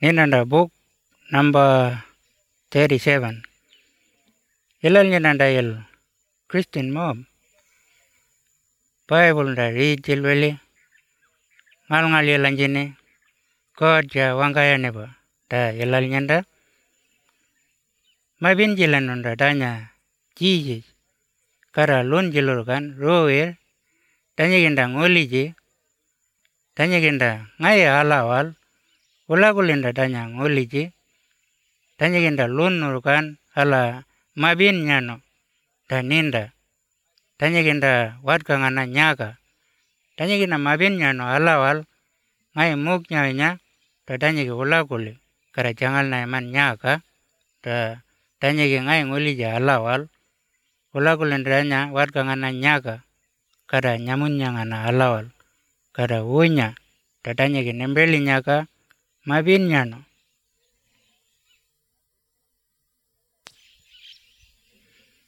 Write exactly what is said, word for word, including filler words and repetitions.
Ninanda book number thirty-seven. Ilal ninanda il Christian mob. Bible da read jilweli. Ngal ngal yelanjini. God ja wangaya neba. Da ilal nyanda. Mabin jilanunda danya Jesus. Kara lun jilurkan rower. Tanya ginda ngoliji. Tanya ginda ngai halawal. Ulagulinda danya ngoliji. Tanya ginda lun nurukan ala mabin nyano. Daninda. Tanya ginda wadka ngana nyaka. Tanya ginda mabin nyano halawal. Ngai muk nyanya. Da tanya gi ulaguli. Kara jangal na iman nyaka. Da tanya gi ngai ngoliji halawal. Ulagulinda danya wadka ngana nyaka. Kada nyamun nyangana halawal. Kada unya. Da tanya gi nembeli nyaka. Mabin nyano.